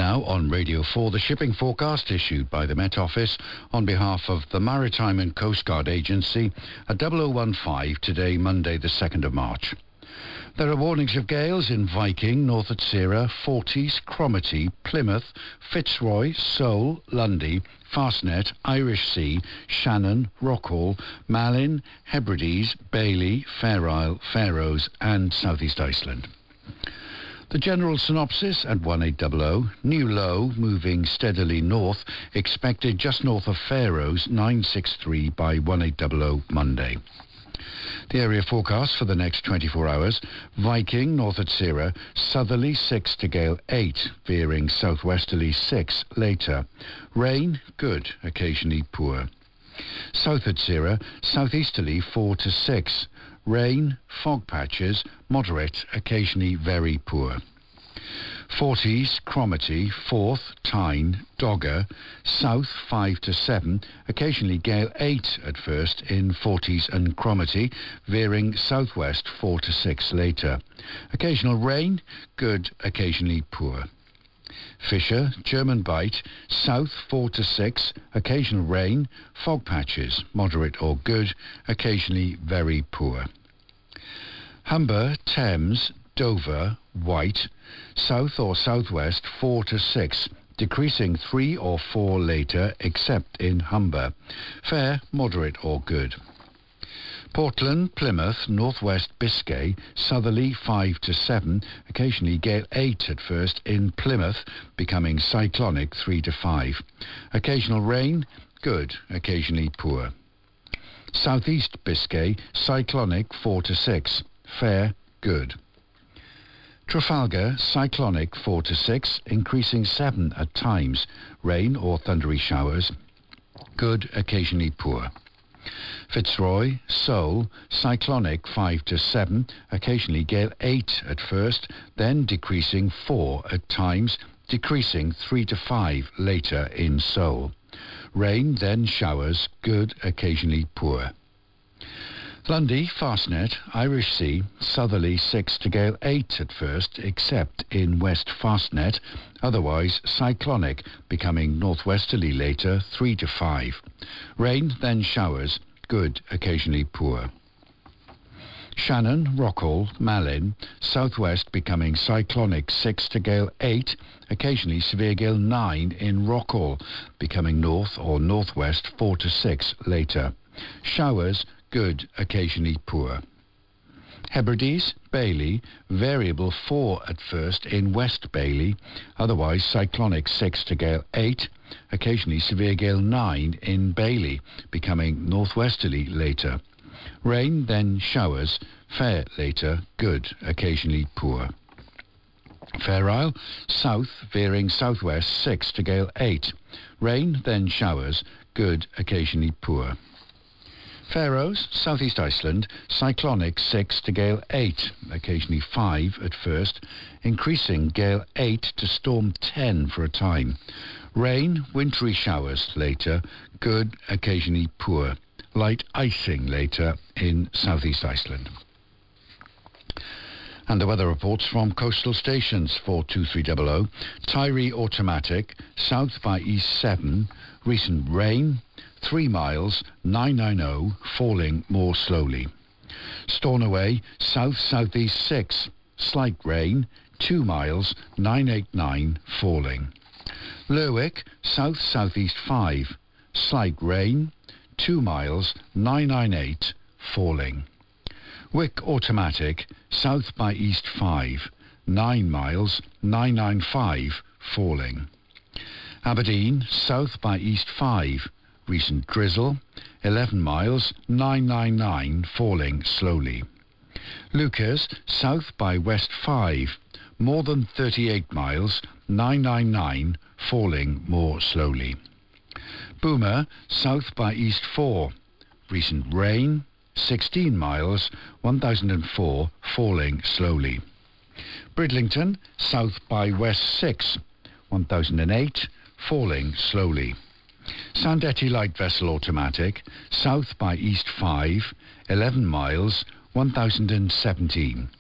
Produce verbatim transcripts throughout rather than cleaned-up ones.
Now on Radio four, the shipping forecast issued by the Met Office on behalf of the Maritime and Coast Guard Agency at double oh one five today, Monday the second of March. There are warnings of gales in Viking, North at Sierra, Forties, Cromarty, Plymouth, Fitzroy, Seoul, Lundy, Fastnet, Irish Sea, Shannon, Rockall, Malin, Hebrides, Bailey, Fair Isle, Faroes and South East Iceland. The general synopsis at eighteen hundred, new low moving steadily north, expected just north of Faroes, nine sixty-three by eighteen hundred Monday. The area forecast for the next twenty-four hours, Viking, north at Sierra, southerly six to gale eight, veering southwesterly six later. Rain, good, occasionally poor. South at Sierra, southeasterly four to six. Rain, fog patches, moderate, occasionally very poor. Forties, Cromarty, Forth, Tyne, Dogger, south five to seven, occasionally gale eight at first in Forties and Cromarty, veering southwest four to six later. Occasional rain, good, occasionally poor. Fisher, German Bight, south four to six, occasional rain, fog patches, moderate or good, occasionally very poor. Humber, Thames, Dover, White, south or southwest four to six, decreasing three or four later except in Humber. Fair, moderate or good. Portland, Plymouth, northwest Biscay, southerly five to seven, occasionally gale eight at first in Plymouth, becoming cyclonic three to five. Occasional rain, good, occasionally poor. Southeast Biscay, cyclonic four to six, fair, good. Trafalgar, cyclonic four to six, increasing seven at times, rain or thundery showers, good, occasionally poor. Fitzroy, Seoul, cyclonic five to seven, occasionally gale eight at first, then decreasing four at times, decreasing three to five later in Seoul. Rain, then showers, good, occasionally poor. Lundy, Fastnet, Irish Sea, southerly six to gale eight at first, except in West Fastnet, otherwise cyclonic, becoming northwesterly later, three to five. Rain, then showers, good, occasionally poor. Shannon, Rockall, Malin, southwest becoming cyclonic six to gale eight, occasionally severe gale nine in Rockall, becoming north or northwest four to six later. Showers, good, occasionally poor. Hebrides, Bailey, variable four at first in West Bailey, otherwise cyclonic six to gale eight, occasionally severe gale nine in Bailey, becoming northwesterly later. Rain, then showers, fair later, good, occasionally poor. Fair Isle, south, veering southwest six to gale eight. Rain, then showers, good, occasionally poor. Faroes, southeast Iceland, cyclonic six to gale eight, occasionally five at first, increasing gale eight to storm ten for a time. Rain, wintry showers later, good, occasionally poor. Light icing later in southeast Iceland. And the weather reports from coastal stations for two three hundred. Tyree automatic, south by east seven, recent rain, three miles, nine ninety, falling more slowly. Stornoway, south-southeast six, slight rain, two miles, nine eighty-nine, falling. Lerwick, south-southeast five, slight rain, two miles, nine ninety-eight, falling. Wick automatic, south by east five, nine miles, nine ninety-five, falling. Aberdeen, south by east five, recent drizzle, eleven miles, nine ninety-nine, falling slowly. Lucas, south by west five, more than thirty-eight miles, nine ninety-nine, falling more slowly. Boomer, south by east four, recent rain, sixteen miles, one thousand four, falling slowly. Bridlington, south by west six, one thousand eight, falling slowly. Sandetti light vessel automatic, south by east five, eleven miles, one thousand seventeen.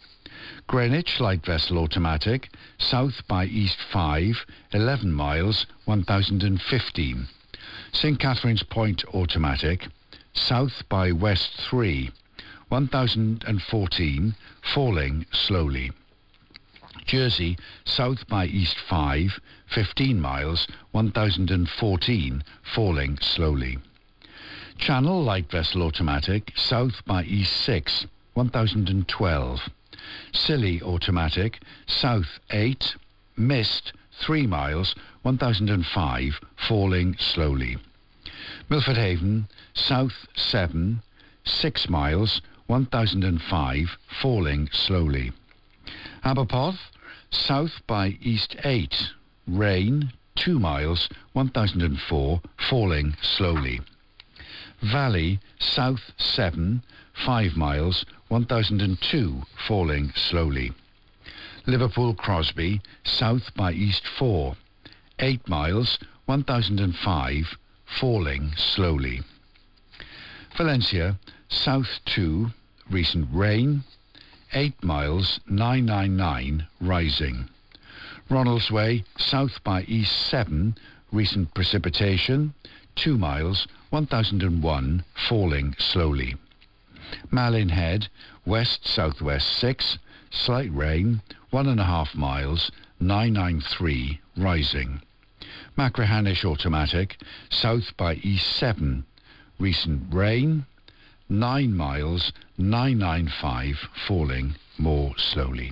Greenwich, light vessel automatic, south by east five, eleven miles, one thousand fifteen. St Catherine's Point automatic, south by west three, one thousand fourteen, falling slowly. Jersey, south by east five, fifteen miles, one thousand fourteen, falling slowly. Channel, light vessel automatic, south by east six, one thousand twelve. Scilly automatic, south eight, mist, three miles, one thousand five, falling slowly. Milford Haven, south seven, six miles, one thousand five, falling slowly. Aberporth, south by east eight, rain, two miles, one thousand four, falling slowly. Valley, south seven, five miles, one thousand two, falling slowly. Liverpool Crosby, south by east four, eight miles, one thousand five, falling slowly. Valencia, south two, recent rain, eight miles, nine ninety-nine, rising. Ronaldsway, south by east seven, recent precipitation, two miles, one thousand one, falling slowly. Malin Head, west-southwest six, slight rain, one and a half miles, nine ninety-three, rising. Machrihanish automatic, south by east seven, recent rain, nine miles, nine ninety-five, falling more slowly.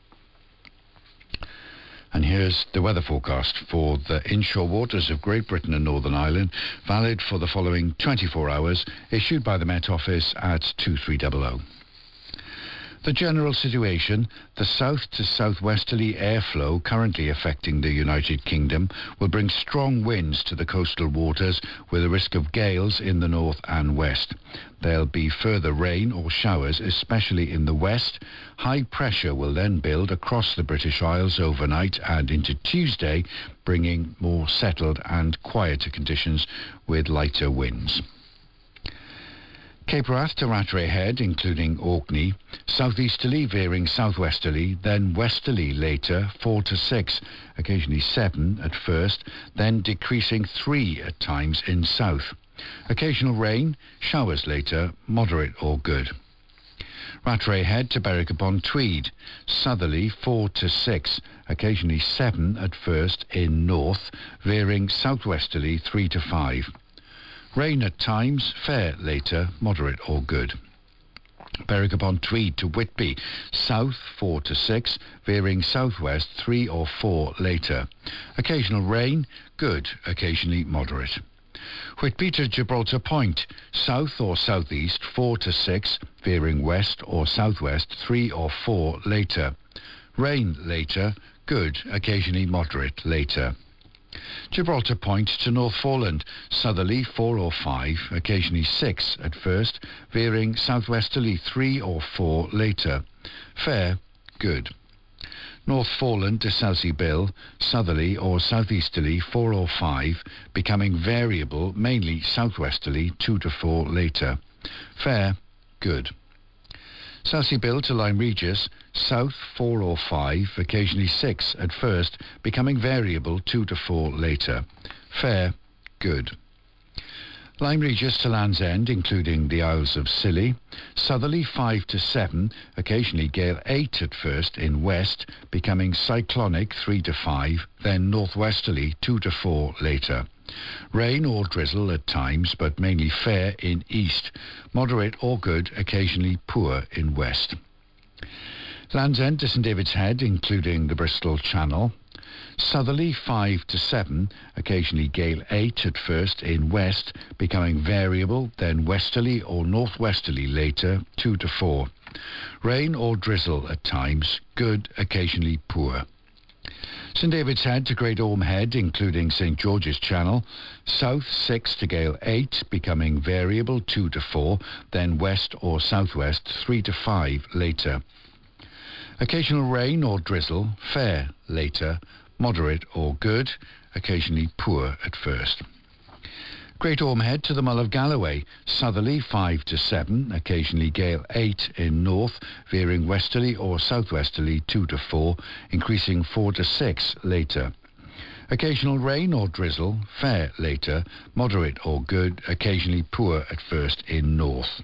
And here's the weather forecast for the inshore waters of Great Britain and Northern Ireland, valid for the following twenty-four hours, issued by the Met Office at two three zero zero. The general situation: the south to southwesterly airflow currently affecting the United Kingdom will bring strong winds to the coastal waters with a risk of gales in the north and west. There'll be further rain or showers, especially in the west. High pressure will then build across the British Isles overnight and into Tuesday, bringing more settled and quieter conditions with lighter winds. Cape Wrath to Rattray Head, including Orkney, southeasterly veering southwesterly, then westerly later, four to six, occasionally seven at first, then decreasing three at times in south. Occasional rain, showers later, moderate or good. Rattray Head to Berwick upon Tweed, southerly four to six, occasionally seven at first in north, veering southwesterly three to five. Rain at times, fair later, moderate or good. Berwick upon Tweed to Whitby, south four to six, veering southwest three or four later. Occasional rain, good, occasionally moderate. Whitby to Gibraltar Point, south or southeast four to six, veering west or southwest three or four later. Rain later, good, occasionally moderate later. Gibraltar Point to North Foreland, southerly four or five, occasionally six at first, veering southwesterly three or four later. Fair, good. North Foreland to Southsea Bill, southerly or southeasterly four or five, becoming variable, mainly southwesterly two to four later. Fair, good. Southsea Bill to Lyme Regis, south four or five, occasionally six at first, becoming variable two to four later. Fair, good. Lyme Regis to Land's End, including the Isles of Scilly, southerly five to seven, occasionally gale eight at first in west, becoming cyclonic three to five, then northwesterly two to four later. Rain or drizzle at times, but mainly fair in east. Moderate or good, occasionally poor in west. Land's End to St David's Head, including the Bristol Channel. Southerly five to seven, occasionally gale eight at first in west, becoming variable, then westerly or northwesterly later, two to four. Rain or drizzle at times, good, occasionally poor. St David's Head to Great Orme Head, including St George's Channel, south six to gale eight, becoming variable two to four, then west or southwest three to five later. Occasional rain or drizzle, fair later, moderate or good, occasionally poor at first. Great Ormhead to the Mull of Galloway. Southerly five to seven, occasionally gale eight in north, veering westerly or southwesterly two to four, increasing four to six later. Occasional rain or drizzle, fair later, moderate or good, occasionally poor at first in north.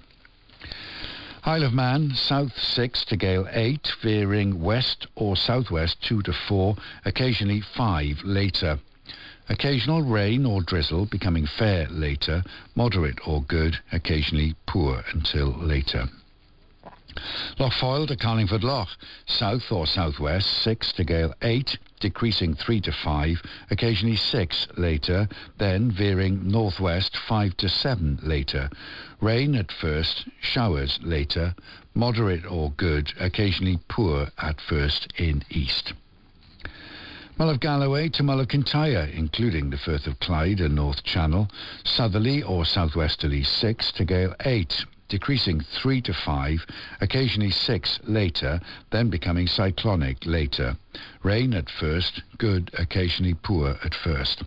Isle of Man, south six to gale eight, veering west or southwest two to four, occasionally five later. Occasional rain or drizzle, becoming fair later, moderate or good, occasionally poor until later. Lochfoyle to Carlingford Loch, south or southwest six to gale eight, decreasing three to five, occasionally six later, then veering northwest five to seven later. Rain at first, showers later, moderate or good, occasionally poor at first in east. Mull of Galloway to Mull of Kintyre, including the Firth of Clyde and North Channel, southerly or southwesterly six to gale eight, decreasing three to five, occasionally six later, then becoming cyclonic later. Rain at first, good, occasionally poor at first.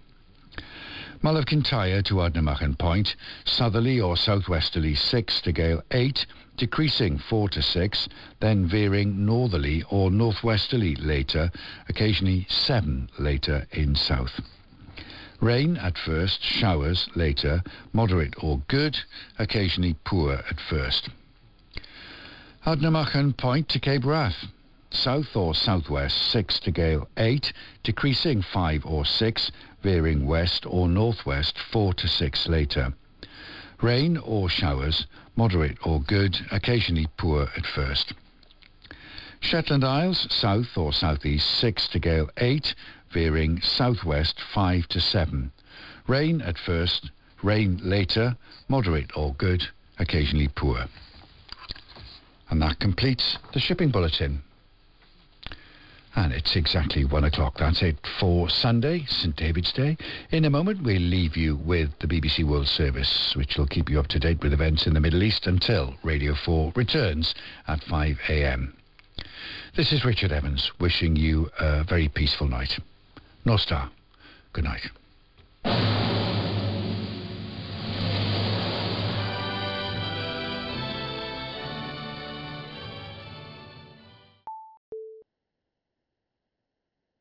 Mull of Kintyre to Ardnamurchan Point, southerly or southwesterly six to gale eight, decreasing four to six, then veering northerly or northwesterly later, occasionally seven later in south. Rain at first, showers later, moderate or good, occasionally poor at first. Ardnamurchan Point to Cape Wrath, south or southwest six to gale eight, decreasing five or six, veering west or northwest four to six later. Rain or showers, moderate or good, occasionally poor at first. Shetland Isles, south or southeast six to gale eight, veering southwest five to seven. Rain at first, rain later, moderate or good, occasionally poor. And that completes the shipping bulletin. And it's exactly one o'clock. That's it for Sunday, St David's Day. In a moment, we'll leave you with the B B C World Service, which will keep you up to date with events in the Middle East until Radio four returns at five a m. This is Richard Evans, wishing you a very peaceful night. Nostar. Good night.